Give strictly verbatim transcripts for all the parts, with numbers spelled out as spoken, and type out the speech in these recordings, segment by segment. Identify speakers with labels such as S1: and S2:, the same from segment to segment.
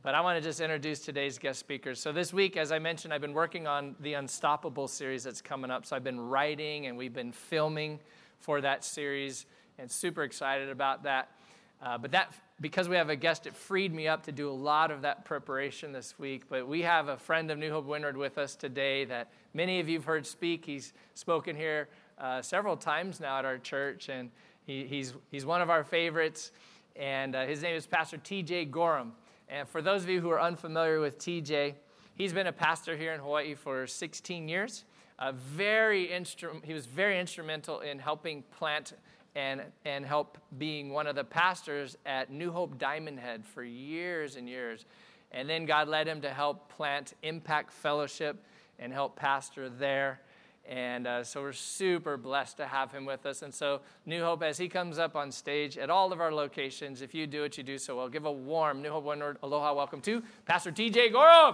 S1: But I want to just introduce today's guest speakers. So this week, as I mentioned, I've been working on the Unstoppable series that's coming up. So I've been writing and we've been filming for that series and super excited about that. Uh, but that, because we have a guest, it freed me up to do a lot of that preparation this week. But we have a friend of New Hope Windward with us today that many of you have heard speak. He's spoken here uh, several times now at our church, and he, he's he's one of our favorites. And uh, his name is Pastor T J Gorham. And for those of you who are unfamiliar with T J, he's been a pastor here in Hawaii for sixteen years. Uh, very instru- he was very instrumental in helping plant and and help being one of the pastors at New Hope Diamond Head for years and years. And then God led him to help plant Impact Fellowship and help pastor there. And uh, so we're super blessed to have him with us. And so New Hope, as he comes up on stage at all of our locations, if you do it, you do so well. Give a warm New Hope Windward aloha welcome to Pastor T J Gorham.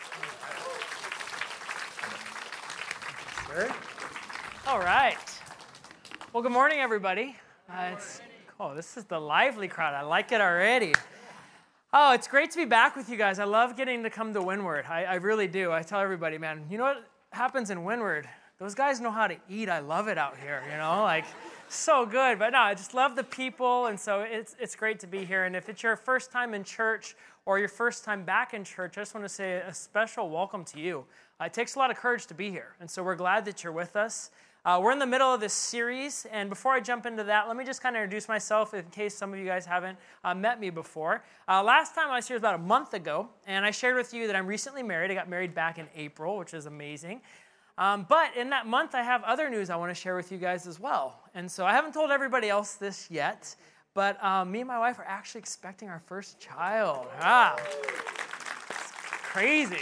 S2: Sir. All right. Well, good morning, everybody. Uh, it's, oh, this is the lively crowd. I like it already. Oh, it's great to be back with you guys. I love getting to come to Windward. I, I really do. I tell everybody, man, you know what happens in Windward? Those guys know how to eat. I love it out here, you know, like so good. But no, I just love the people, and so it's it's great to be here. And if it's your first time in church or your first time back in church, I just want to say a special welcome to you. Uh, it takes a lot of courage to be here, and so we're glad that you're with us. Uh, we're in the middle of this series, and before I jump into that, let me just kind of introduce myself in case some of you guys haven't uh, met me before. Uh, last time I was here was about a month ago, and I shared with you that I'm recently married. I got married back in April, which is amazing. Um, but in that month, I have other news I want to share with you guys as well. And so I haven't told everybody else this yet, but um, me and my wife are actually expecting our first child. Ah, it's crazy.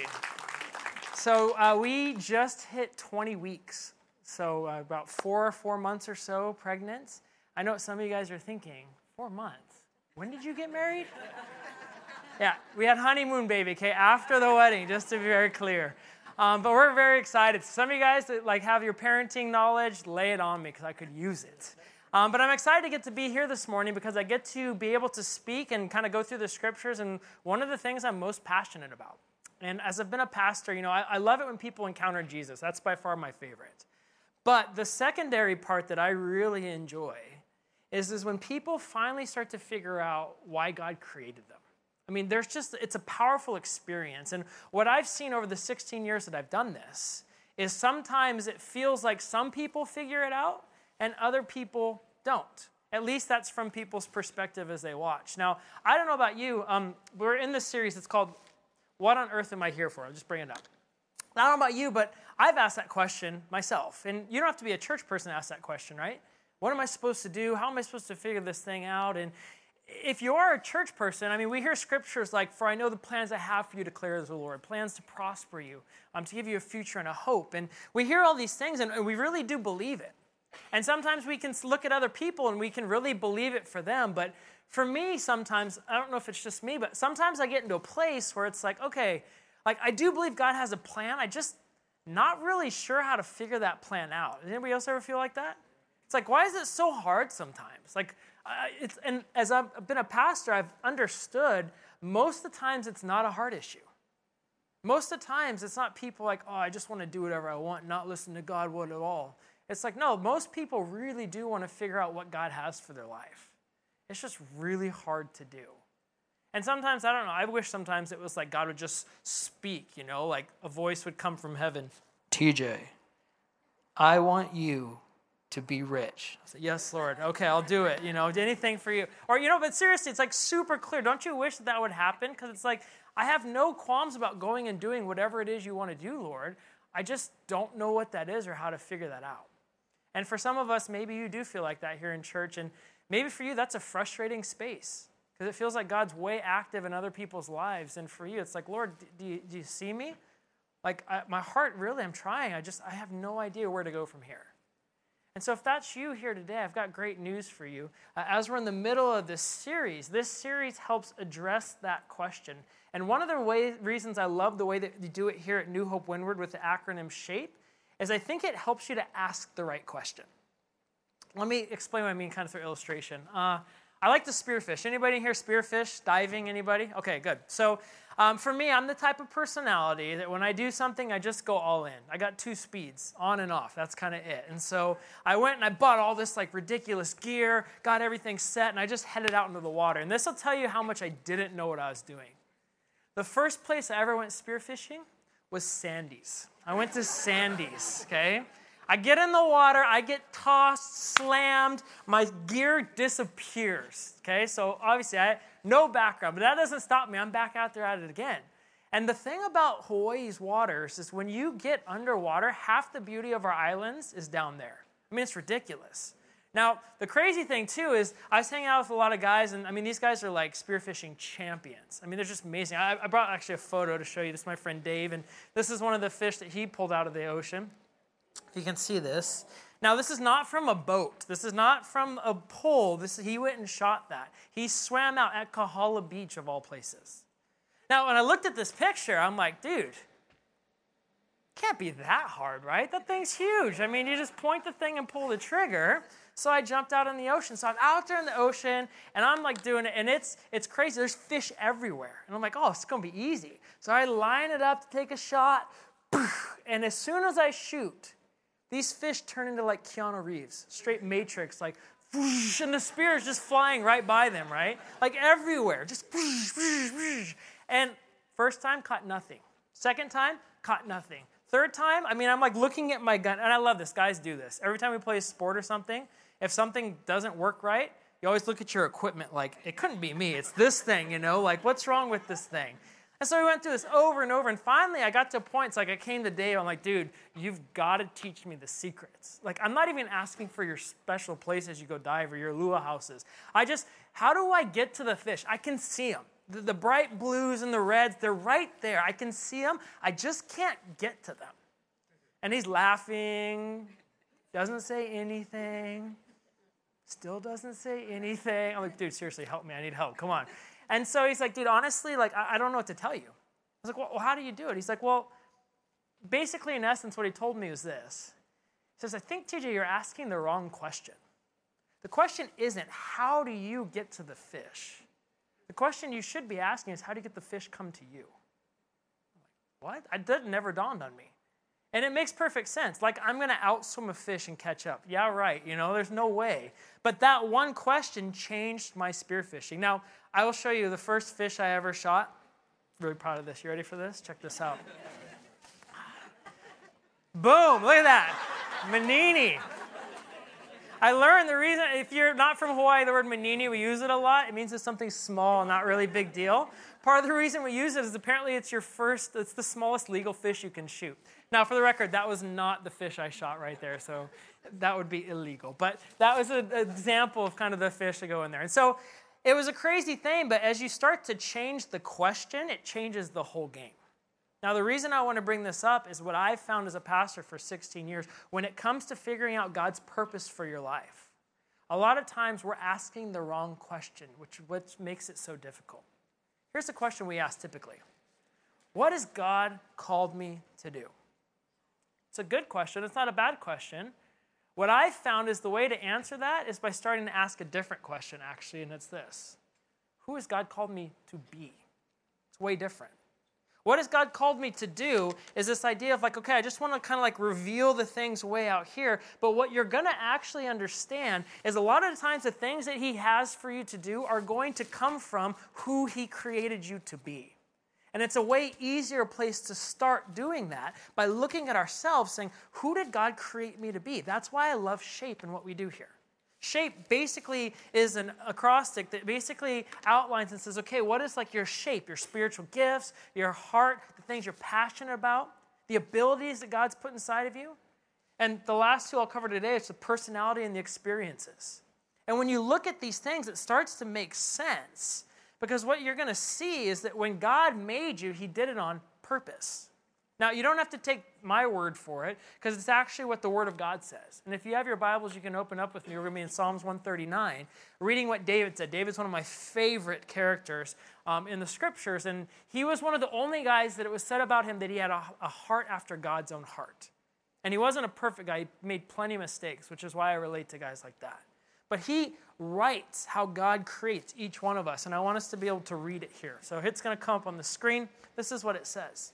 S2: So uh, we just hit twenty weeks. So uh, about four, four months or so pregnant. I know what some of you guys are thinking, four months? When did you get married? Yeah, we had honeymoon baby, okay, after the wedding, just to be very clear. Um, but we're very excited. Some of you guys that like have your parenting knowledge, lay it on me because I could use it. Um, but I'm excited to get to be here this morning because I get to be able to speak and kind of go through the scriptures and one of the things I'm most passionate about. And as I've been a pastor, you know, I, I love it when people encounter Jesus. That's by far my favorite. But the secondary part that I really enjoy is, is when people finally start to figure out why God created them. I mean, there's just, it's a powerful experience. And what I've seen over the sixteen years that I've done this is sometimes it feels like some people figure it out and other people don't. At least that's from people's perspective as they watch. Now, I don't know about you. Um, we're in this series. It's called, What on Earth Am I Here For? I'll just bring it up. I don't know about you, but I've asked that question myself. And you don't have to be a church person to ask that question, right? What am I supposed to do? How am I supposed to figure this thing out? And if you are a church person, I mean, we hear scriptures like, for I know the plans I have for you, declares the Lord, plans to prosper you, um, to give you a future and a hope. And we hear all these things, and we really do believe it. And sometimes we can look at other people, and we can really believe it for them. But for me, sometimes, I don't know if it's just me, but sometimes I get into a place where it's like, okay, like I do believe God has a plan. I just not really sure how to figure that plan out. Does anybody else ever feel like that? It's like, why is it so hard sometimes? Like, Uh, it's, and as I've been a pastor, I've understood most of the times it's not a heart issue. Most of the times it's not people like, oh, I just want to do whatever I want, not listen to God what at all. It's like, no, most people really do want to figure out what God has for their life. It's just really hard to do. And sometimes, I don't know, I wish sometimes it was like God would just speak, you know, like a voice would come from heaven. T J, I want you to be rich. I said, yes, Lord. Okay, I'll do it. You know, anything for you. Or, you know, but seriously, it's like super clear. Don't you wish that that would happen? Because it's like, I have no qualms about going and doing whatever it is you want to do, Lord. I just don't know what that is or how to figure that out. And for some of us, maybe you do feel like that here in church. And maybe for you, that's a frustrating space. Because it feels like God's way active in other people's lives. And for you, it's like, Lord, do you, do you see me? Like, I, my heart, really, I'm trying. I just, I have no idea where to go from here. And so if that's you here today, I've got great news for you. Uh, as we're in the middle of this series, this series helps address that question. And one of the way, reasons I love the way that you do it here at New Hope Windward with the acronym SHAPE is I think it helps you to ask the right question. Let me explain what I mean kind of through illustration. Uh, I like to spearfish. Anybody here spearfish, diving, anybody? Okay, good. So Um, for me, I'm the type of personality that when I do something, I just go all in. I got two speeds, on and off. That's kind of it. And so I went and I bought all this like ridiculous gear, got everything set, and I just headed out into the water. And this will tell you how much I didn't know what I was doing. The first place I ever went spearfishing was Sandy's. I went to Sandy's, okay? I get in the water, I get tossed, slammed, my gear disappears, okay? So obviously, I no background, but that doesn't stop me. I'm back out there at it again. And the thing about Hawaii's waters is when you get underwater, half the beauty of our islands is down there. I mean, it's ridiculous. Now, the crazy thing, too, is I was hanging out with a lot of guys, and, I mean, these guys are, like, spearfishing champions. I mean, they're just amazing. I, I brought, actually, a photo to show you. This is my friend Dave, and this is one of the fish that he pulled out of the ocean. If you can see this. Now, this is not from a boat. This is not from a pole. This He went and shot that. He swam out at Kahala Beach, of all places. Now, when I looked at this picture, I'm like, dude, can't be that hard, right? That thing's huge. I mean, you just point the thing and pull the trigger. So I jumped out in the ocean. So I'm out there in the ocean, and I'm like doing it, and it's it's crazy. There's fish everywhere. And I'm like, oh, it's going to be easy. So I line it up to take a shot, and as soon as I shoot, these fish turn into like Keanu Reeves, straight Matrix, like, and the spear is just flying right by them, right? Like everywhere, just, and first time, caught nothing. Second time, caught nothing. Third time, I mean, I'm like looking at my gun, and I love this. Guys do this. Every time we play a sport or something, if something doesn't work right, you always look at your equipment like, it couldn't be me. It's this thing, you know? Like, what's wrong with this thing? And so we went through this over and over, and finally I got to a point, it's like I came to Dave, I'm like, dude, you've got to teach me the secrets. Like, I'm not even asking for your special places you go dive or your lua houses. I just, how do I get to the fish? I can see them. The, the bright blues and the reds, they're right there. I can see them. I just can't get to them. And he's laughing, doesn't say anything, still doesn't say anything. I'm like, dude, seriously, help me. I need help. Come on. And so he's like, dude, honestly, like, I, I don't know what to tell you. I was like, well, how do you do it? He's like, well, basically, in essence, what he told me was this. He says, I think, T J, you're asking the wrong question. The question isn't, how do you get to the fish? The question you should be asking is, how do you get the fish come to you? I'm like, what? That never dawned on me. And it makes perfect sense. Like, I'm going to outswim a fish and catch up. Yeah, right. You know, there's no way. But that one question changed my spearfishing. Now, I will show you the first fish I ever shot. Really proud of this. You ready for this? Check this out. Boom. Look at that. Manini. I learned the reason, if you're not from Hawaii, the word manini, we use it a lot. It means it's something small, not really big deal. Part of the reason we use it is apparently it's your first, it's the smallest legal fish you can shoot. Now, for the record, that was not the fish I shot right there, so that would be illegal. But that was an example of kind of the fish to go in there. And so it was a crazy thing, but as you start to change the question, it changes the whole game. Now, the reason I want to bring this up is what I've found as a pastor for sixteen years. When it comes to figuring out God's purpose for your life, a lot of times we're asking the wrong question, which, which makes it so difficult. Here's the question we ask typically. What has God called me to do? It's a good question. It's not a bad question. What I've found is the way to answer that is by starting to ask a different question, actually, and it's this. Who has God called me to be? It's way different. What has God called me to do is this idea of like, okay, I just want to kind of like reveal the things way out here, but what you're going to actually understand is a lot of the times the things that he has for you to do are going to come from who he created you to be. And it's a way easier place to start doing that by looking at ourselves saying, who did God create me to be? That's why I love SHAPE and what we do here. SHAPE basically is an acrostic that basically outlines and says, okay, what is like your shape, your spiritual gifts, your heart, the things you're passionate about, the abilities that God's put inside of you? And the last two I'll cover today is the personality and the experiences. And when you look at these things, it starts to make sense because what you're going to see is that when God made you, he did it on purpose. Now, you don't have to take my word for it because it's actually what the Word of God says. And if you have your Bibles, you can open up with me. We're going to be in Psalms one thirty-nine, reading what David said. David's one of my favorite characters um, in the Scriptures, and he was one of the only guys that it was said about him that he had a, a heart after God's own heart. And he wasn't a perfect guy. He made plenty of mistakes, which is why I relate to guys like that. But he writes how God creates each one of us, and I want us to be able to read it here. So it's going to come up on the screen. This is what it says.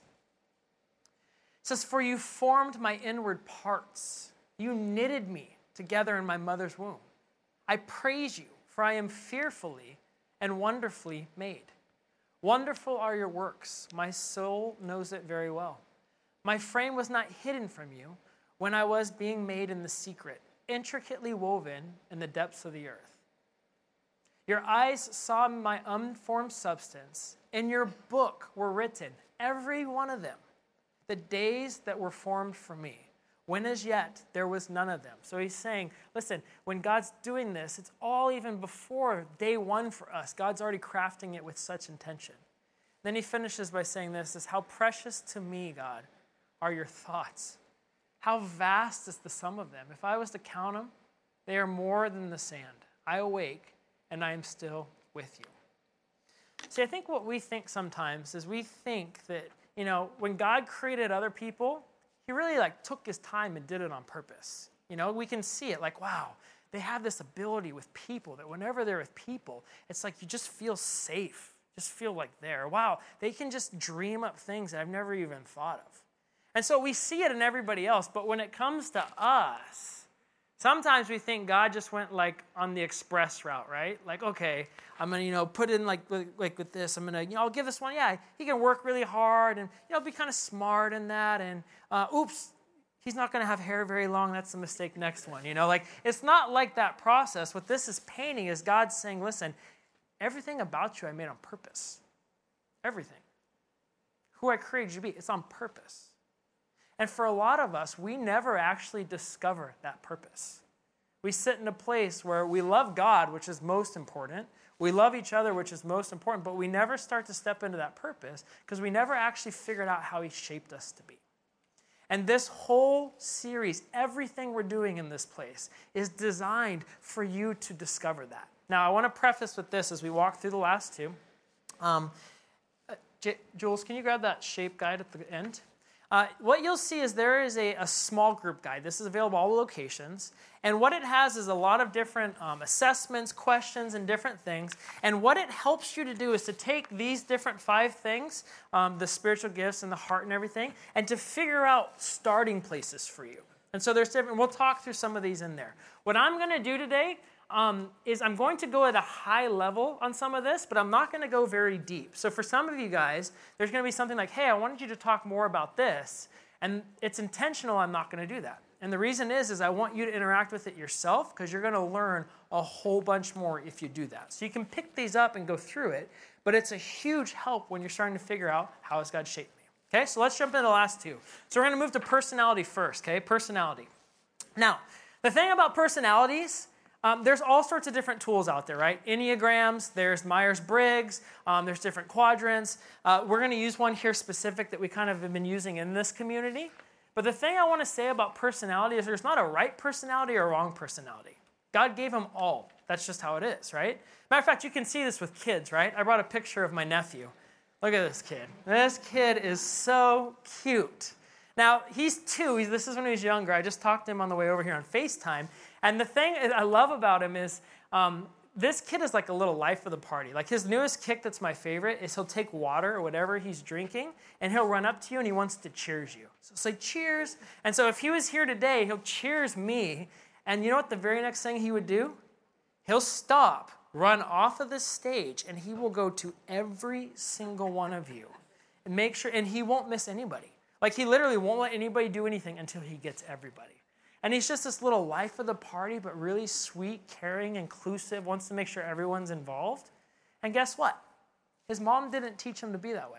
S2: It says, "For you formed my inward parts. You knitted me together in my mother's womb. I praise you, for I am fearfully and wonderfully made. Wonderful are your works. My soul knows it very well. My frame was not hidden from you when I was being made in the secret, intricately woven in the depths of the earth. Your eyes saw my unformed substance. In your book were written, every one of them, the days that were formed for me, when as yet there was none of them." So he's saying, listen, when God's doing this, it's all even before day one for us. God's already crafting it with such intention. Then he finishes by saying this, is how precious to me, God, are your thoughts. How vast is the sum of them. If I was to count them, they are more than the sand. I awake, and I am still with you. See, I think what we think sometimes is we think that, you know, when God created other people, he really like took his time and did it on purpose. You know, we can see it like, wow, they have this ability with people that whenever they're with people, it's like you just feel safe, just feel like there. Wow, they can just dream up things that I've never even thought of. And so we see it in everybody else, but when it comes to us, sometimes we think God just went like on the express route, right? Like, okay, I'm going to, you know, put in like, like with this, I'm going to, you know, I'll give this one, yeah, he can work really hard and, you know, be kind of smart in that. And, uh, oops, he's not going to have hair very long. That's a mistake. Next one, you know, like it's not like that process. What this is painting is God saying, listen, everything about you I made on purpose. Everything. Who I created you to be, it's on purpose. And for a lot of us, we never actually discover that purpose. We sit in a place where we love God, which is most important. We love each other, which is most important, but we never start to step into that purpose because we never actually figured out how he shaped us to be. And this whole series, everything we're doing in this place, is designed for you to discover that. Now, I want to preface with this as we walk through the last two. Um, uh, J- Jules, can you grab that shape guide at the end? Uh, what you'll see is there is a, a small group guide. This is available all the locations. And what it has is a lot of different um, assessments, questions, and different things. And what it helps you to do is to take these different five things, um, the spiritual gifts and the heart and everything, and to figure out starting places for you. And so there's different, we'll talk through some of these in there. What I'm going to do today Um, is I'm going to go at a high level on some of this, but I'm not going to go very deep. So for some of you guys, there's going to be something like, hey, I wanted you to talk more about this, and it's intentional I'm not going to do that. And the reason is, is I want you to interact with it yourself because you're going to learn a whole bunch more if you do that. So you can pick these up and go through it, but it's a huge help when you're starting to figure out how has God shaped me. Okay, so let's jump into the last two. So we're going to move to personality first, okay, personality. Now, the thing about personalities, Um, there's all sorts of different tools out there, right? Enneagrams, there's Myers-Briggs, um, there's different quadrants. Uh, we're going to use one here specific that we kind of have been using in this community. But the thing I want to say about personality is there's not a right personality or a wrong personality. God gave them all. That's just how it is, right? Matter of fact, you can see this with kids, right? I brought a picture of my nephew. Look at this kid. This kid is so cute. Now, he's two. He's, this is when he was younger. I just talked to him on the way over here on FaceTime. And the thing I love about him is um, this kid is like a little life of the party. Like his newest kick that's my favorite is he'll take water or whatever he's drinking, and he'll run up to you and he wants to cheers you. So it's like, cheers. And so if he was here today, he'll cheers me. And you know what the very next thing he would do? He'll stop, run off of the stage, and he will go to every single one of you and make sure, and he won't miss anybody. Like he literally won't let anybody do anything until he gets everybody. And he's just this little life of the party, but really sweet, caring, inclusive, wants to make sure everyone's involved. And guess what? His mom didn't teach him to be that way.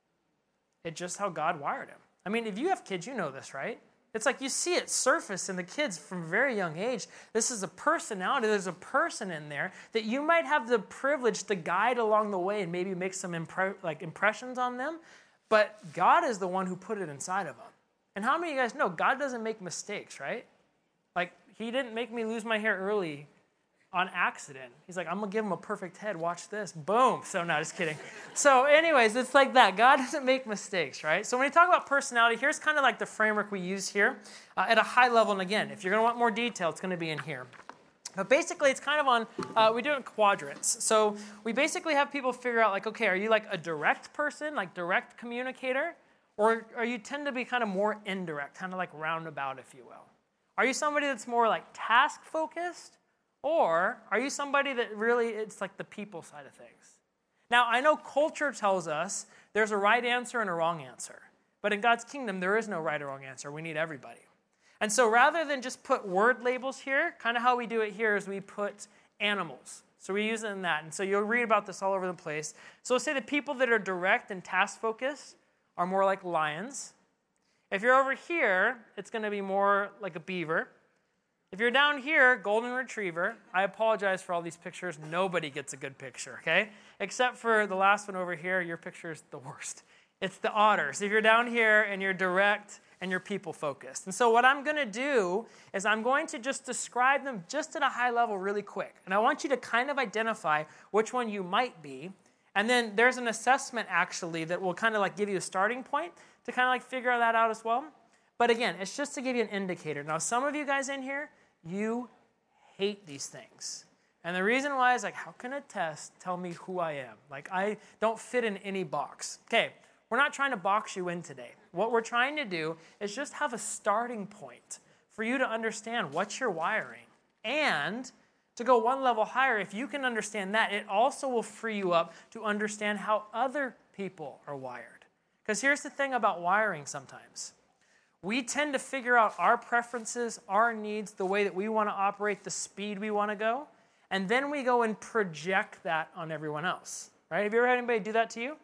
S2: It's just how God wired him. I mean, if you have kids, you know this, right? It's like you see it surface in the kids from a very young age. This is a personality. There's a person in there that you might have the privilege to guide along the way and maybe make some impre- like impressions on them. But God is the one who put it inside of them. And how many of you guys know God doesn't make mistakes, right? Like, he didn't make me lose my hair early on accident. He's like, I'm going to give him a perfect head. Watch this. Boom. So, no, just kidding. So, anyways, it's like that. God doesn't make mistakes, right? So, when you talk about personality, here's kind of like the framework we use here uh, at a high level. And again, if you're going to want more detail, it's going to be in here. But basically, it's kind of on, uh, we do it in quadrants. So we basically have people figure out, like, okay, are you like a direct person, like direct communicator? Or are you tend to be kind of more indirect, kind of like roundabout, if you will? Are you somebody that's more like task-focused? Or are you somebody that really, it's like the people side of things? Now, I know culture tells us there's a right answer and a wrong answer. But in God's kingdom, there is no right or wrong answer. We need everybody. And so rather than just put word labels here, kind of how we do it here is we put animals. So we use it in that. And so you'll read about this all over the place. So we'll say the people that are direct and task-focused are more like lions. If you're over here, it's going to be more like a beaver. If you're down here, golden retriever. I apologize for all these pictures. Nobody gets a good picture, okay? Except for the last one over here, your picture is the worst. It's the otters. If you're down here and you're direct and you're people-focused. And so what I'm going to do is I'm going to just describe them just at a high level really quick. And I want you to kind of identify which one you might be. And then there's an assessment, actually, that will kind of like give you a starting point to kind of like figure that out as well. But again, it's just to give you an indicator. Now, some of you guys in here, you hate these things. And the reason why is like, how can a test tell me who I am? Like, I don't fit in any box. Okay. We're not trying to box you in today. What we're trying to do is just have a starting point for you to understand what you're wiring. And to go one level higher, if you can understand that, it also will free you up to understand how other people are wired. Because here's the thing about wiring sometimes. We tend to figure out our preferences, our needs, the way that we want to operate, the speed we want to go, and then we go and project that on everyone else. Right? Have you ever had anybody do that to you?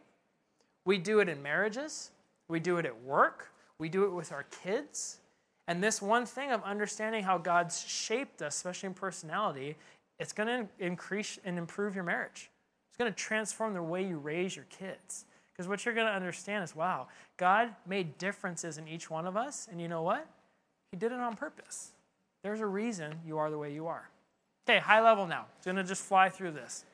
S2: We do it in marriages. We do it at work. We do it with our kids. And this one thing of understanding how God's shaped us, especially in personality, it's going to increase and improve your marriage. It's going to transform the way you raise your kids. Because what you're going to understand is, wow, God made differences in each one of us. And you know what? He did it on purpose. There's a reason you are the way you are. Okay, high level now. I'm going to just fly through this.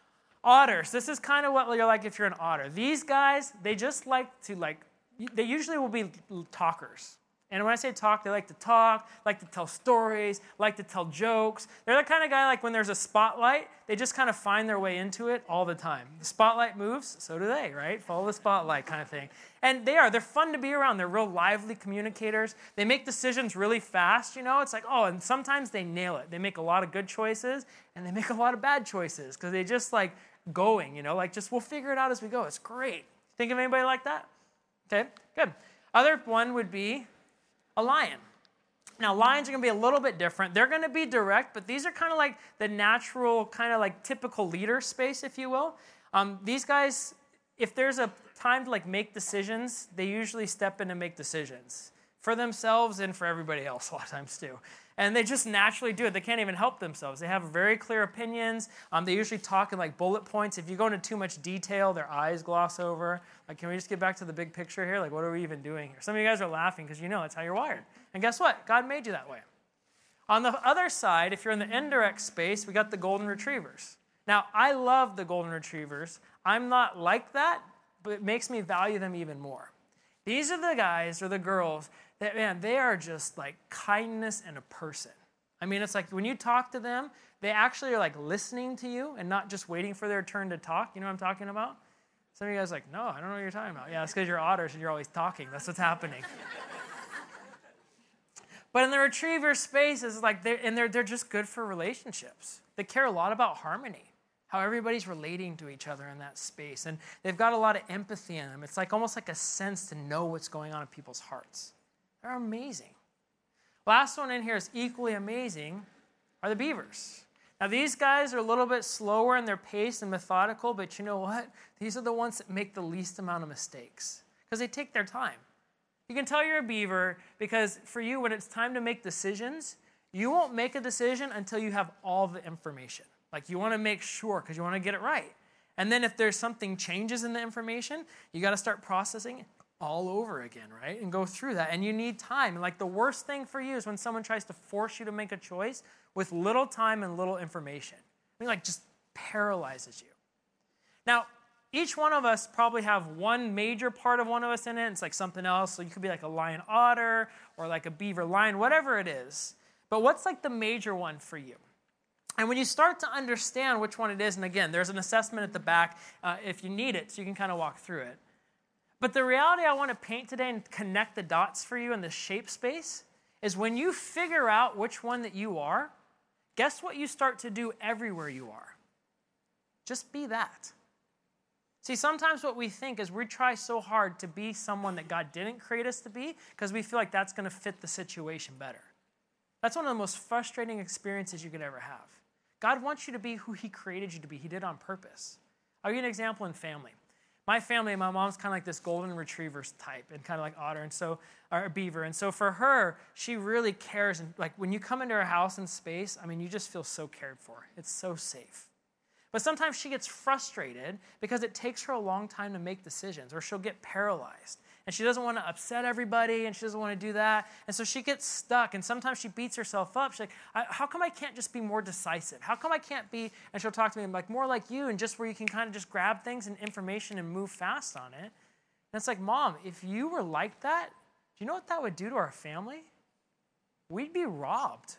S2: Otters. This is kind of what you're like if you're an otter. These guys, they just like to like, they usually will be talkers. And when I say talk, they like to talk, like to tell stories, like to tell jokes. They're the kind of guy like when there's a spotlight, they just kind of find their way into it all the time. The spotlight moves, so do they, right? Follow the spotlight kind of thing. And they are. They're fun to be around. They're real lively communicators. They make decisions really fast, you know. It's like, oh, and sometimes they nail it. They make a lot of good choices, and they make a lot of bad choices because they just like going, you know, like just we'll figure it out as we go. It's great. Think of anybody like that? Okay, good. Other one would be a lion. Now, lions are going to be a little bit different. They're going to be direct, but these are kind of like the natural, kind of like typical leader space, if you will. Um, these guys, if there's a time to like make decisions, they usually step in and make decisions for themselves and for everybody else a lot of times too. And they just naturally do it. They can't even help themselves. They have very clear opinions. Um, they usually talk in like bullet points. If you go into too much detail, their eyes gloss over. Like, can we just get back to the big picture here? Like, what are we even doing here? Some of you guys are laughing because you know that's how you're wired. And guess what? God made you that way. On the other side, if you're in the indirect space, we got the golden retrievers. Now, I love the golden retrievers. I'm not like that, but it makes me value them even more. These are the guys or the girls that, man, they are just like kindness and a person. I mean, it's like when you talk to them, they actually are like listening to you and not just waiting for their turn to talk. You know what I'm talking about? Some of you guys are like, no, I don't know what you're talking about. Yeah, it's because you're otters and you're always talking. That's what's happening. But in the retriever space, is like they're, and they're, they're just good for relationships. They care a lot about harmony, how everybody's relating to each other in that space. And they've got a lot of empathy in them. It's like almost like a sense to know what's going on in people's hearts. They're amazing. Last one in here is equally amazing are the beavers. Now, these guys are a little bit slower in their pace and methodical, but you know what? These are the ones that make the least amount of mistakes because they take their time. You can tell you're a beaver because for you, when it's time to make decisions, you won't make a decision until you have all the information. Like you want to make sure because you want to get it right. And then if there's something changes in the information, you got to start processing it all over again, right? And go through that. And you need time. And like the worst thing for you is when someone tries to force you to make a choice with little time and little information. I mean, like just paralyzes you. Now, each one of us probably have one major part of one of us in it. It's like something else. So you could be like a lion otter or like a beaver lion, whatever it is. But what's like the major one for you? And when you start to understand which one it is, and again, there's an assessment at the back uh, if you need it, so you can kind of walk through it. But the reality I want to paint today and connect the dots for you in the shape space is when you figure out which one that you are, guess what you start to do everywhere you are? Just be that. See, sometimes what we think is we try so hard to be someone that God didn't create us to be because we feel like that's going to fit the situation better. That's one of the most frustrating experiences you could ever have. God wants you to be who he created you to be. He did on purpose. I'll give you an example in family. My family, my mom's kind of like this golden retriever type and kind of like otter and so, or beaver. And so for her, she really cares. And like when you come into her house and space, I mean, you just feel so cared for. It's so safe. But sometimes she gets frustrated because it takes her a long time to make decisions, or she'll get paralyzed. And she doesn't want to upset everybody, and she doesn't want to do that. And so she gets stuck, and sometimes she beats herself up. She's like, how come I can't just be more decisive? How come I can't be, and she'll talk to me like more like you, and just where you can kind of just grab things and information and move fast on it. And it's like, Mom, if you were like that, do you know what that would do to our family? We'd be robbed.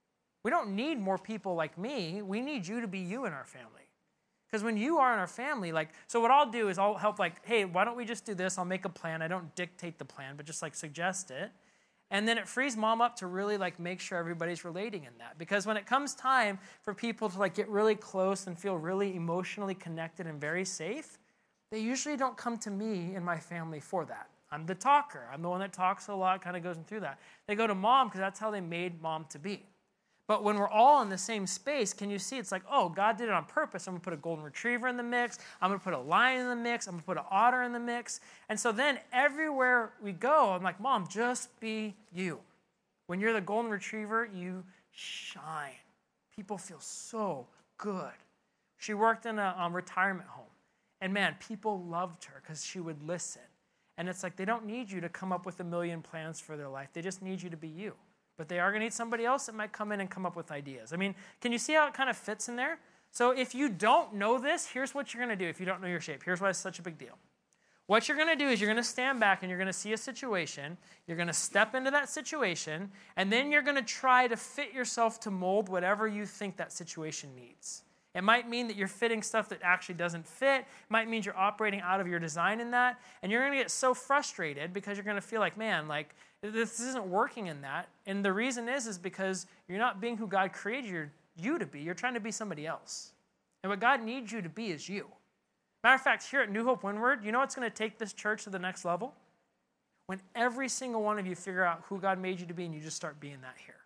S2: We don't need more people like me. We need you to be you in our family. Because when you are in our family, like, so what I'll do is I'll help like, hey, why don't we just do this? I'll make a plan. I don't dictate the plan, but just like suggest it. And then it frees Mom up to really like make sure everybody's relating in that. Because when it comes time for people to like get really close and feel really emotionally connected and very safe, they usually don't come to me and my family for that. I'm the talker. I'm the one that talks a lot, kind of goes through that. They go to Mom because that's how they made Mom to be. But when we're all in the same space, can you see it's like, oh, God did it on purpose. I'm going to put a golden retriever in the mix. I'm going to put a lion in the mix. I'm going to put an otter in the mix. And so then everywhere we go, I'm like, Mom, just be you. When you're the golden retriever, you shine. People feel so good. She worked in a um, retirement home. And man, people loved her because she would listen. And it's like they don't need you to come up with a million plans for their life. They just need you to be you. But they are going to need somebody else that might come in and come up with ideas. I mean, can you see how it kind of fits in there? So if you don't know this, here's what you're going to do if you don't know your shape. Here's why it's such a big deal. What you're going to do is you're going to stand back and you're going to see a situation. You're going to step into that situation. And then you're going to try to fit yourself to mold whatever you think that situation needs. It might mean that you're fitting stuff that actually doesn't fit. It might mean you're operating out of your design in that. And you're going to get so frustrated because you're going to feel like, man, like, this isn't working in that. And the reason is, is because you're not being who God created you to be. You're trying to be somebody else. And what God needs you to be is you. Matter of fact, here at New Hope Windward, you know what's going to take this church to the next level? When every single one of you figure out who God made you to be and you just start being that here.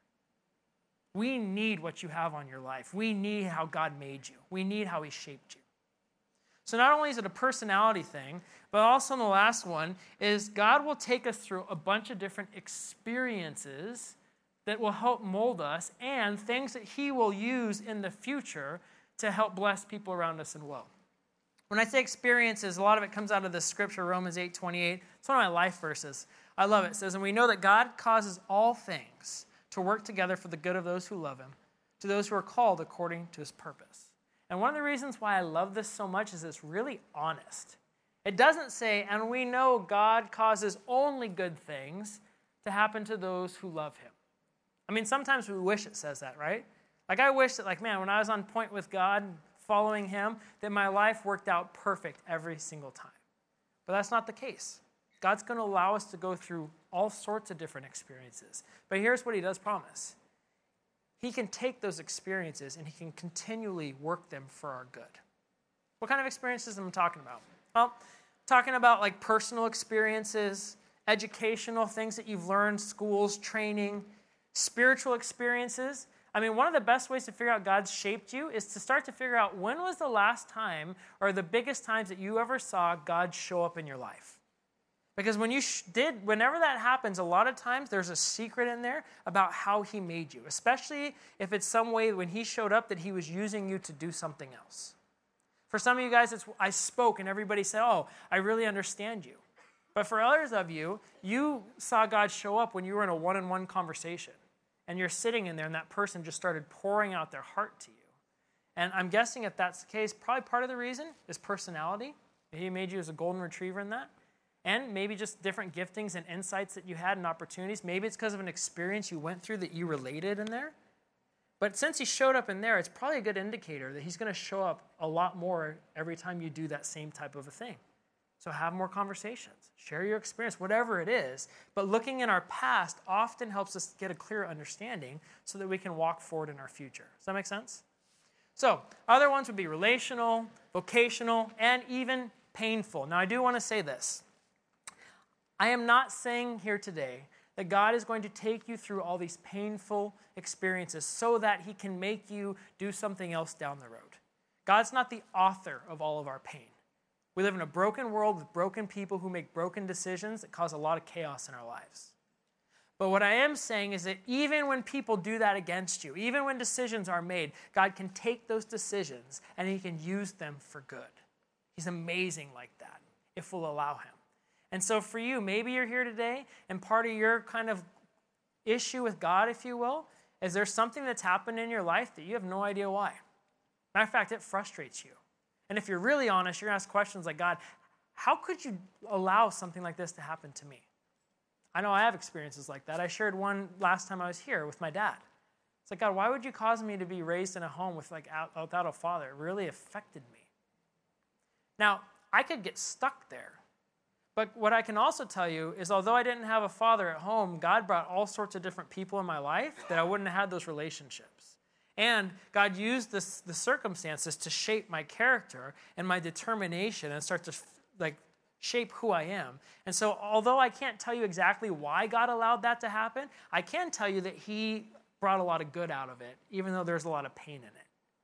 S2: We need what you have on your life. We need how God made you. We need how he shaped you. So not only is it a personality thing, but also in the last one is God will take us through a bunch of different experiences that will help mold us and things that he will use in the future to help bless people around us and well. When I say experiences, a lot of it comes out of the scripture, Romans eight twenty-eight. It's one of my life verses. I love it. It says, and we know that God causes all things to work together for the good of those who love him, to those who are called according to his purpose. And one of the reasons why I love this so much is it's really honest. It doesn't say, and we know God causes only good things to happen to those who love him. I mean, sometimes we wish it says that, right? Like I wish that, like, man, when I was on point with God, following him, that my life worked out perfect every single time. But that's not the case. God's going to allow us to go through all sorts of different experiences. But here's what he does promise. He can take those experiences and he can continually work them for our good. What kind of experiences am I talking about? Well, talking about like personal experiences, educational things that you've learned, schools, training, spiritual experiences. I mean, one of the best ways to figure out God's shaped you is to start to figure out when was the last time or the biggest times that you ever saw God show up in your life. Because when you sh- did, whenever that happens, a lot of times there's a secret in there about how he made you, especially if it's some way when he showed up that he was using you to do something else. For some of you guys, it's I spoke and everybody said, oh, I really understand you. But for others of you, you saw God show up when you were in a one-on-one conversation. And you're sitting in there and that person just started pouring out their heart to you. And I'm guessing if that's the case, probably part of the reason is personality. He made you as a golden retriever in that. And maybe just different giftings and insights that you had and opportunities. Maybe it's because of an experience you went through that you related in there. But since he showed up in there, it's probably a good indicator that he's going to show up a lot more every time you do that same type of a thing. So have more conversations, share your experience, whatever it is. But looking in our past often helps us get a clearer understanding so that we can walk forward in our future. Does that make sense? So other ones would be relational, vocational, and even painful. Now I do want to say this. I am not saying here today that God is going to take you through all these painful experiences so that he can make you do something else down the road. God's not the author of all of our pain. We live in a broken world with broken people who make broken decisions that cause a lot of chaos in our lives. But what I am saying is that even when people do that against you, even when decisions are made, God can take those decisions and he can use them for good. He's amazing like that, if we'll allow him. And so for you, maybe you're here today, and part of your kind of issue with God, if you will, is there's something that's happened in your life that you have no idea why. Matter of fact, it frustrates you. And if you're really honest, you're going to ask questions like, God, how could you allow something like this to happen to me? I know I have experiences like that. I shared one last time I was here with my dad. It's like, God, why would you cause me to be raised in a home with like without a father? It really affected me. Now, I could get stuck there. But what I can also tell you is although I didn't have a father at home, God brought all sorts of different people in my life that I wouldn't have had those relationships. And God used this, the circumstances to shape my character and my determination and start to like shape who I am. And so although I can't tell you exactly why God allowed that to happen, I can tell you that he brought a lot of good out of it, even though there's a lot of pain in it.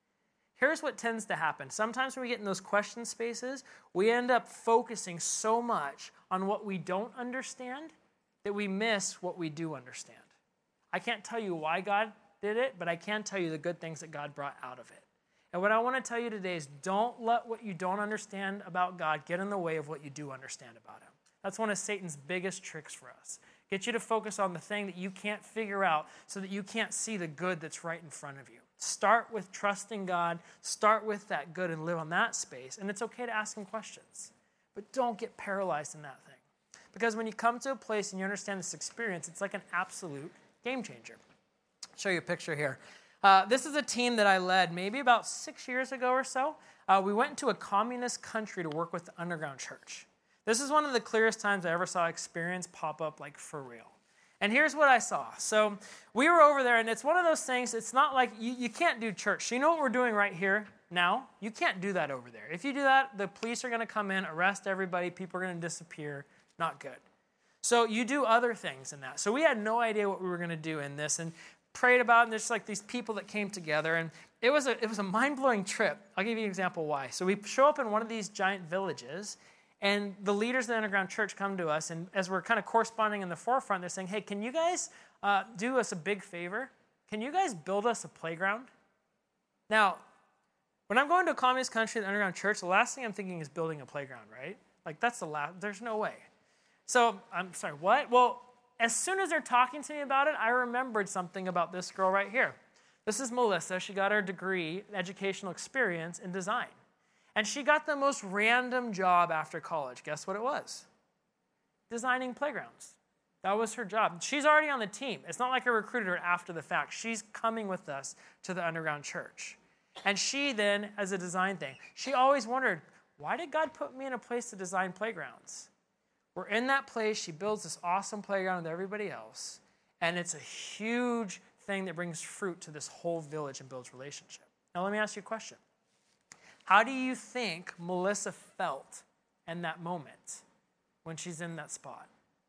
S2: Here's what tends to happen. Sometimes when we get in those question spaces, we end up focusing so much on what we don't understand that we miss what we do understand. I can't tell you why God did it, but I can tell you the good things that God brought out of it. And what I want to tell you today is don't let what you don't understand about God get in the way of what you do understand about him. That's one of Satan's biggest tricks for us. Get you to focus on the thing that you can't figure out so that you can't see the good that's right in front of you. Start with trusting God. Start with that good and live on that space. And it's okay to ask him questions. But don't get paralyzed in that thing. Because when you come to a place and you understand this experience, it's like an absolute game changer. I'll show you a picture here. Uh, this is a team that I led maybe about six years ago or so. Uh, we went into a communist country to work with the underground church. This is one of the clearest times I ever saw experience pop up like for real. And here's what I saw. So we were over there, and it's one of those things, it's not like, you, you can't do church. So you know what we're doing right here now? You can't do that over there. If you do that, the police are going to come in, arrest everybody, people are going to disappear. Not good. So you do other things in that. So we had no idea what we were going to do in this, and prayed about it, and there's like these people that came together, and it was a, it was a mind-blowing trip. I'll give you an example why. So we show up in one of these giant villages, and the leaders of the underground church come to us, and as we're kind of corresponding in the forefront, they're saying, hey, can you guys uh, do us a big favor? Can you guys build us a playground? Now, when I'm going to a communist country, the underground church, the last thing I'm thinking is building a playground, right? Like, that's the last, there's no way. So, I'm sorry, what? Well, as soon as they're talking to me about it, I remembered something about this girl right here. This is Melissa. She got her degree, educational experience in design. And she got the most random job after college. Guess what it was? Designing playgrounds. That was her job. She's already on the team. It's not like I recruited her after the fact. She's coming with us to the underground church. And she then, as a design thing, she always wondered, why did God put me in a place to design playgrounds? We're in that place. She builds this awesome playground with everybody else. And it's a huge thing that brings fruit to this whole village and builds relationship. Now, let me ask you a question. How do you think Melissa felt in that moment when she's in that spot?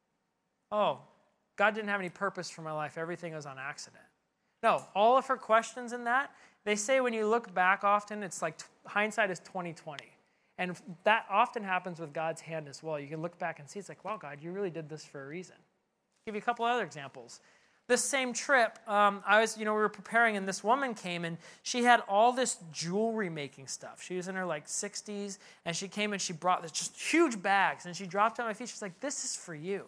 S2: Oh, God didn't have any purpose for my life. Everything was on accident. No, all of her questions in that, they say when you look back often, it's like hindsight is twenty twenty. And that often happens with God's hand as well. You can look back and see, it's like, wow, God, you really did this for a reason. I'll give you a couple other examples. This same trip, um, I was, you know, we were preparing, and this woman came, and she had all this jewelry making stuff. She was in her like sixties, and she came and she brought this just huge bags, and she dropped it on my feet. She's like, "This is for you."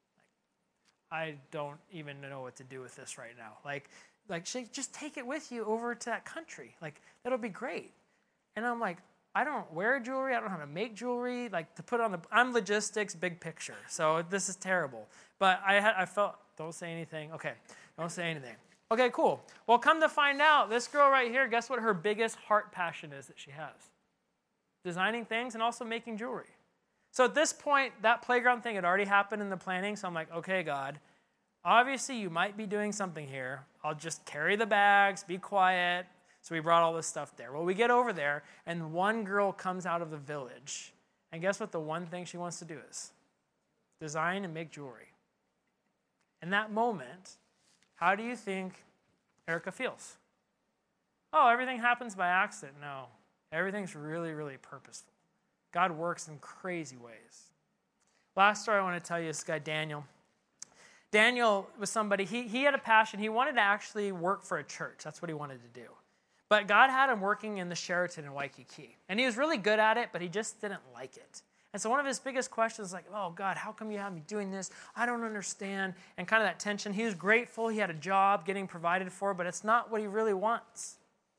S2: Like, I don't even know what to do with this right now. Like, like she just take it with you over to that country. Like, that'll be great. And I'm like, I don't wear jewelry. I don't know how to make jewelry. Like to put on the, I'm logistics, big picture. So this is terrible. But I had, I felt. Don't say anything. Okay, don't say anything. Okay, cool. Well, come to find out, this girl right here, guess what her biggest heart passion is that she has? Designing things and also making jewelry. So at this point, that playground thing had already happened in the planning, so I'm like, okay, God, obviously you might be doing something here. I'll just carry the bags, be quiet. So we brought all this stuff there. Well, we get over there, and one girl comes out of the village, and guess what the one thing she wants to do is? Design and make jewelry. In that moment, how do you think Erica feels? Oh, everything happens by accident. No, everything's really, really purposeful. God works in crazy ways. Last story I want to tell you is this guy, Daniel. Daniel was somebody, he, he had a passion. He wanted to actually work for a church. That's what he wanted to do. But God had him working in the Sheraton in Waikiki. And he was really good at it, but he just didn't like it. And so one of his biggest questions was like, oh, God, how come you have me doing this? I don't understand. And kind of that tension. He was grateful. He had a job getting provided for, but it's not what he really wants.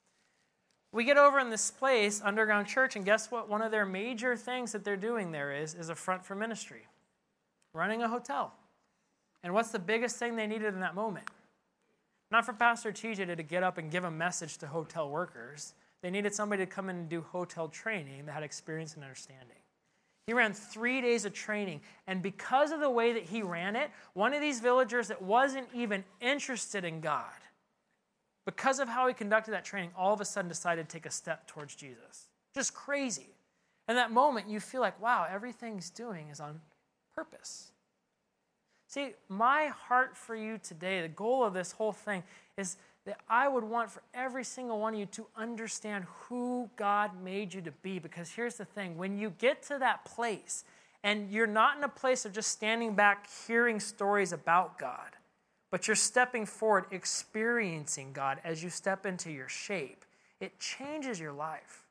S2: We get over in this place, Underground Church, and guess what? One of their major things that they're doing there is, is a front for ministry. Running a hotel. And what's the biggest thing they needed in that moment? Not for Pastor T J to get up and give a message to hotel workers. They needed somebody to come in and do hotel training that had experience and understanding. He ran three days of training, and because of the way that he ran it, one of these villagers that wasn't even interested in God, because of how he conducted that training, all of a sudden decided to take a step towards Jesus. Just crazy. In that moment, you feel like, wow, everything he's doing is on purpose. See, my heart for you today, the goal of this whole thing is that I would want for every single one of you to understand who God made you to be. Because here's the thing, when you get to that place, and you're not in a place of just standing back hearing stories about God, but you're stepping forward, experiencing God as you step into your shape, it changes your life.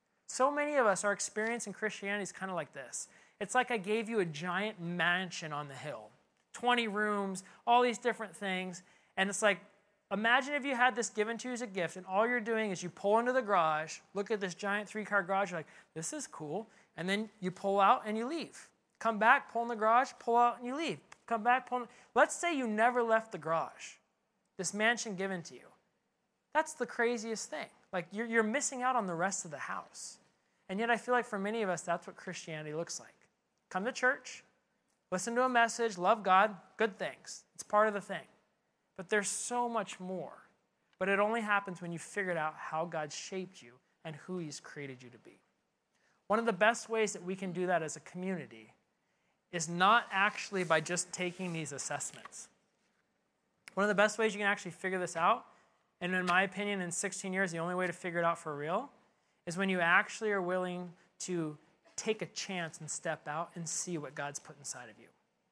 S2: So many of us, our experience in Christianity is kind of like this. It's like I gave you a giant mansion on the hill. twenty rooms, all these different things. And it's like, imagine if you had this given to you as a gift, and all you're doing is you pull into the garage, look at this giant three-car garage, you're like, this is cool. And then you pull out and you leave. Come back, pull in the garage, pull out and you leave. Come back, pull in. Let's say you never left the garage. This mansion given to you. That's the craziest thing. Like, you're, you're missing out on the rest of the house. And yet I feel like for many of us, that's what Christianity looks like. Come to church, listen to a message, love God, good things. It's part of the thing. But there's so much more. But it only happens when you figured out how God shaped you and who he's created you to be. One of the best ways that we can do that as a community is not actually by just taking these assessments. One of the best ways you can actually figure this out, and in my opinion, in sixteen years, the only way to figure it out for real, is when you actually are willing to take a chance and step out and see what God's put inside of you.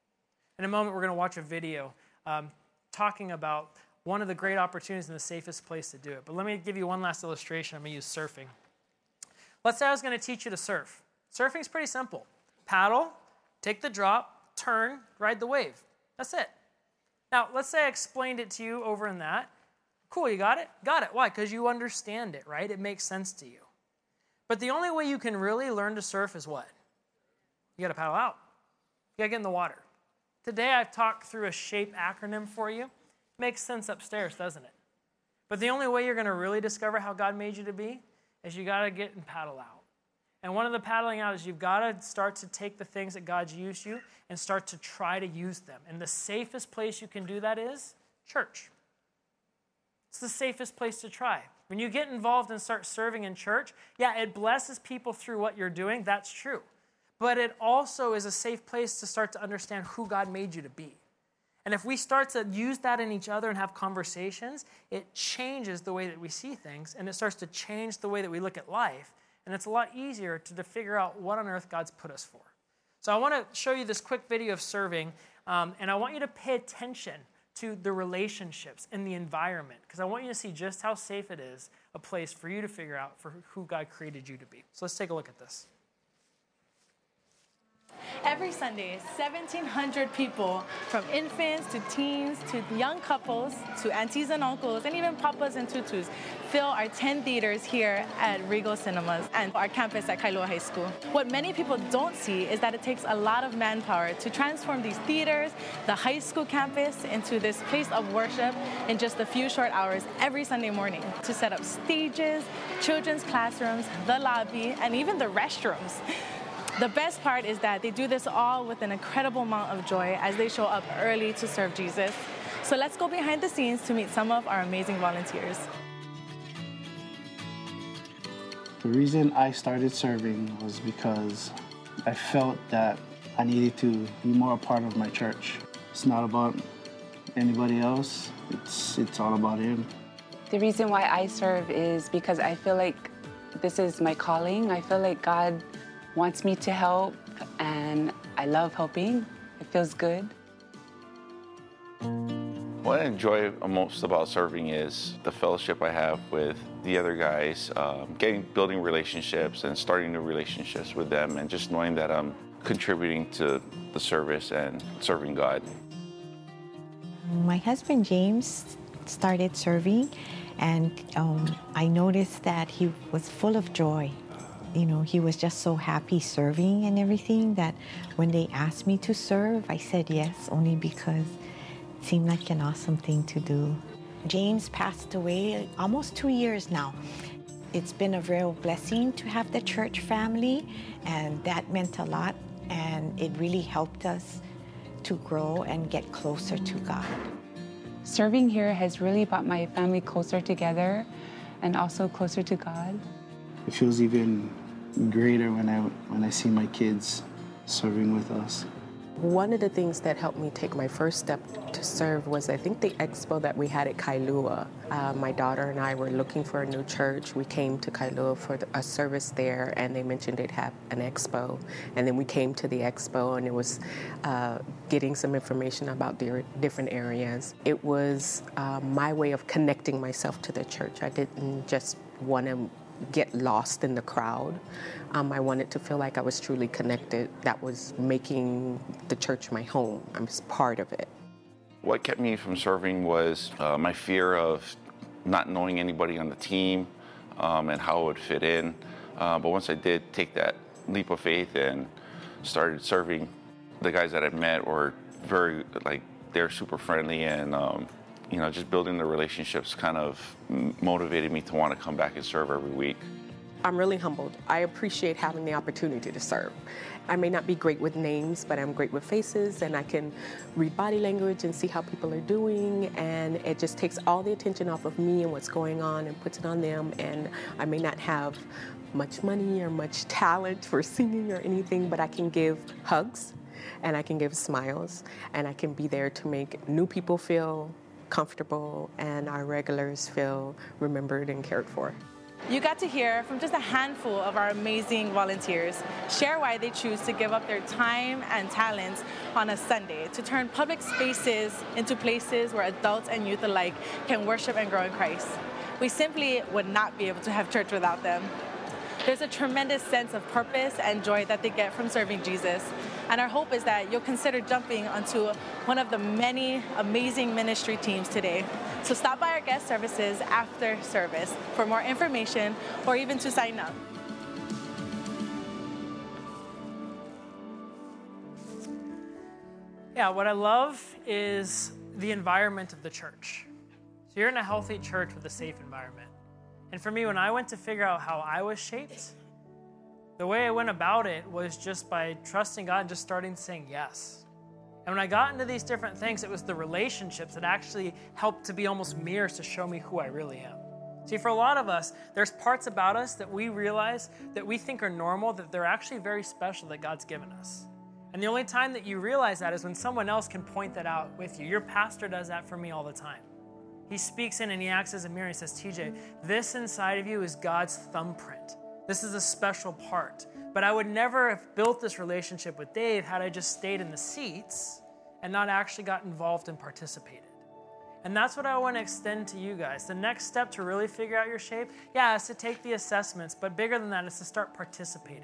S2: In a moment, we're going to watch a video um, talking about one of the great opportunities and the safest place to do it. But let me give you one last illustration. I'm going to use surfing. Let's say I was going to teach you to surf. Surfing's pretty simple. Paddle, take the drop, turn, ride the wave. That's it. Now, let's say I explained it to you over in that. Cool, you got it? Got it. Why? Because you understand it, right? It makes sense to you. But the only way you can really learn to surf is what? You got to paddle out. You got to get in the water. Today I've talked through a SHAPE acronym for you. Makes sense upstairs, doesn't it? But the only way you're going to really discover how God made you to be is you got to get and paddle out. And one of the paddling out is you've got to start to take the things that God's used you and start to try to use them. And the safest place you can do that is church. It's the safest place to try. When you get involved and start serving in church, yeah, it blesses people through what you're doing. That's true. But it also is a safe place to start to understand who God made you to be. And if we start to use that in each other and have conversations, it changes the way that we see things, and it starts to change the way that we look at life. And it's a lot easier to, to figure out what on earth God's put us for. So I want to show you this quick video of serving, um, and I want you to pay attention to the relationships and the environment, because I want you to see just how safe it is, a place for you to figure out for who God created you to be. So let's take a look at this.
S3: Every Sunday, seventeen hundred people, from infants to teens to young couples to aunties and uncles and even papas and tutus, fill our ten theaters here at Regal Cinemas and our campus at Kailua High School. What many people don't see is that it takes a lot of manpower to transform these theaters, the high school campus, into this place of worship in just a few short hours every Sunday morning, to set up stages, children's classrooms, the lobby, and even the restrooms. The best part is that they do this all with an incredible amount of joy as they show up early to serve Jesus. So let's go behind the scenes to meet some of our amazing volunteers.
S4: The reason I started serving was because I felt that I needed to be more a part of my church. It's not about anybody else, it's, it's all about Him.
S5: The reason why I serve is because I feel like this is my calling. I feel like God wants me to help, and I love helping. It feels good.
S6: What I enjoy most about serving is the fellowship I have with the other guys, um, getting, building relationships and starting new relationships with them, and just knowing that I'm contributing to the service and serving God.
S7: My husband James started serving, and um, I noticed that he was full of joy. You know, he was just so happy serving and everything that when they asked me to serve, I said yes, only because it seemed like an awesome thing to do. James passed away almost two years now. It's been a real blessing to have the church family, and that meant a lot, and it really helped us to grow and get closer to God.
S5: Serving here has really brought my family closer together and also closer to God.
S4: It feels even greater when I, when I see my kids serving with us.
S8: One of the things that helped me take my first step to serve was, I think, the expo that we had at Kailua. Uh, my daughter and I were looking for a new church. We came to Kailua for a service there, and they mentioned they'd have an expo. And then we came to the expo, and it was uh, getting some information about the different areas. It was uh, my way of connecting myself to the church. I didn't just want to get lost in the crowd. Um, I wanted to feel like I was truly connected. That was making the church my home. I was part of it.
S6: What kept me from serving was uh, my fear of not knowing anybody on the team um, and how it would fit in. Uh, but once I did take that leap of faith and started serving, the guys that I met were very, like, they're super friendly, and um, you know, just building the relationships kind of motivated me to want to come back and serve every week.
S8: I'm really humbled. I appreciate having the opportunity to serve. I may not be great with names, but I'm great with faces, and I can read body language and see how people are doing, and it just takes all the attention off of me and what's going on and puts it on them. And I may not have much money or much talent for singing or anything, but I can give hugs, and I can give smiles, and I can be there to make new people feel comfortable and our regulars feel remembered and cared for.
S3: You got to hear from just a handful of our amazing volunteers share why they choose to give up their time and talents on a Sunday to turn public spaces into places where adults and youth alike can worship and grow in Christ. We simply would not be able to have church without them. There's a tremendous sense of purpose and joy that they get from serving Jesus. And our hope is that you'll consider jumping onto one of the many amazing ministry teams today. So stop by our guest services after service for more information or even to sign up.
S2: Yeah, what I love is the environment of the church. So you're in a healthy church with a safe environment. And for me, when I went to figure out how I was shaped, the way I went about it was just by trusting God and just starting saying yes. And when I got into these different things, it was the relationships that actually helped to be almost mirrors to show me who I really am. See, for a lot of us, there's parts about us that we realize that we think are normal, that they're actually very special that God's given us. And the only time that you realize that is when someone else can point that out with you. Your pastor does that for me all the time. He speaks in and he acts as a mirror. He says, T J, this inside of you is God's thumbprint. This is a special part. But I would never have built this relationship with Dave had I just stayed in the seats and not actually got involved and participated. And that's what I want to extend to you guys. The next step to really figure out your shape, yeah, is to take the assessments, but bigger than that is to start participating,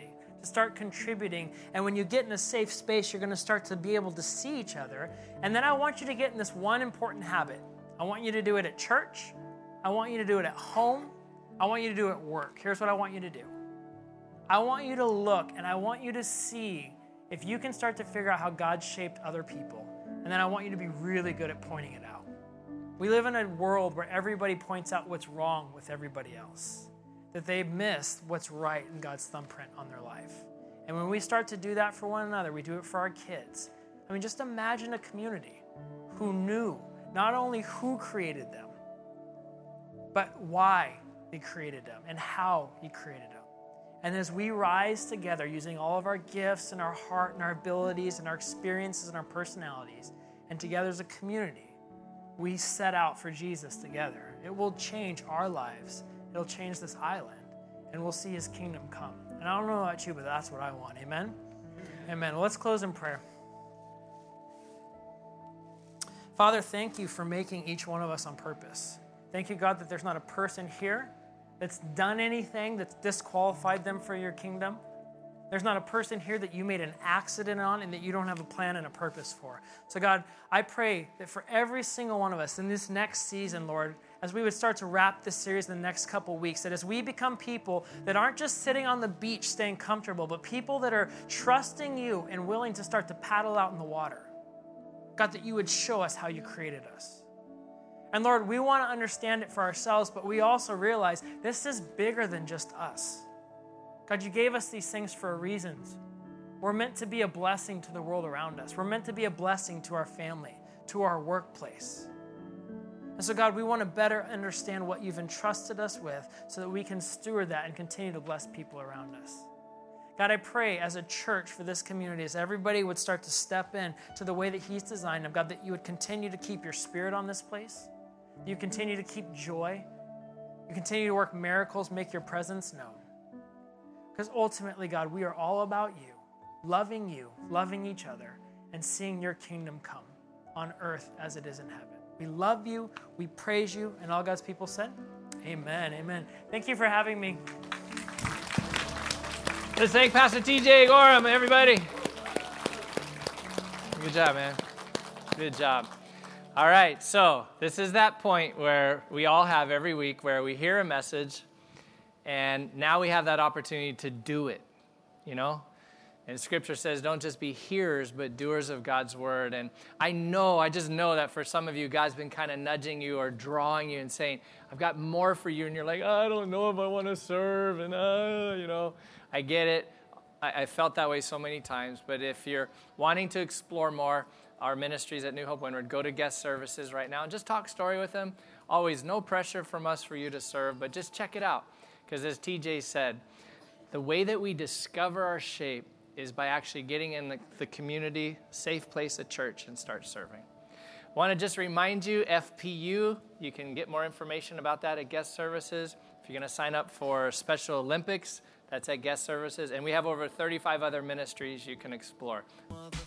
S2: to start contributing. And when you get in a safe space, you're going to start to be able to see each other. And then I want you to get in this one important habit. I want you to do it at church. I want you to do it at home. I want you to do it at work. Here's what I want you to do. I want you to look and I want you to see if you can start to figure out how God shaped other people. And then I want you to be really good at pointing it out. We live in a world where everybody points out what's wrong with everybody else, that they've missed what's right in God's thumbprint on their life. And when we start to do that for one another, we do it for our kids. I mean, just imagine a community who knew not only who created them, but why he created them and how he created them. And as we rise together using all of our gifts and our heart and our abilities and our experiences and our personalities, and together as a community, we set out for Jesus together. It will change our lives. It'll change this island, and we'll see his kingdom come. And I don't know about you, but that's what I want. Amen? Amen. Well, let's close in prayer. Father, thank you for making each one of us on purpose. Thank you, God, that there's not a person here that's done anything that's disqualified them for your kingdom. There's not a person here that you made an accident on and that you don't have a plan and a purpose for. So God, I pray that for every single one of us in this next season, Lord, as we would start to wrap this series in the next couple weeks, that as we become people that aren't just sitting on the beach staying comfortable, but people that are trusting you and willing to start to paddle out in the water. God, that you would show us how you created us. And Lord, we want to understand it for ourselves, but we also realize this is bigger than just us. God, you gave us these things for a reason. We're meant to be a blessing to the world around us. We're meant to be a blessing to our family, to our workplace. And so, God, we want to better understand what you've entrusted us with so that we can steward that and continue to bless people around us. God, I pray as a church for this community, as everybody would start to step in to the way that he's designed them, God, that you would continue to keep your spirit on this place. You continue to keep joy. You continue to work miracles, make your presence known. Because ultimately, God, we are all about you, loving you, loving each other, and seeing your kingdom come on earth as it is in heaven. We love you, we praise you, and all God's people said, amen, amen. Thank you for having me.
S1: Let's thank Pastor T J Gorham, everybody. Good job, man. Good job. All right, so this is that point where we all have every week where we hear a message, and now we have that opportunity to do it, you know? And Scripture says don't just be hearers, but doers of God's word. And I know, I just know that for some of you, God's been kind of nudging you or drawing you and saying, I've got more for you. And you're like, oh, I don't know if I want to serve. And, uh, you know, I get it. I, I felt that way so many times. But if you're wanting to explore more, our ministries at New Hope Windward, go to guest services right now and just talk story with them. Always no pressure from us for you to serve, but just check it out. Because as T J said, the way that we discover our shape is by actually getting in the, the community, safe place at church, and start serving. I want to just remind you, F P U, you can get more information about that at guest services. If you're going to sign up for Special Olympics, that's at guest services. And we have over thirty-five other ministries you can explore.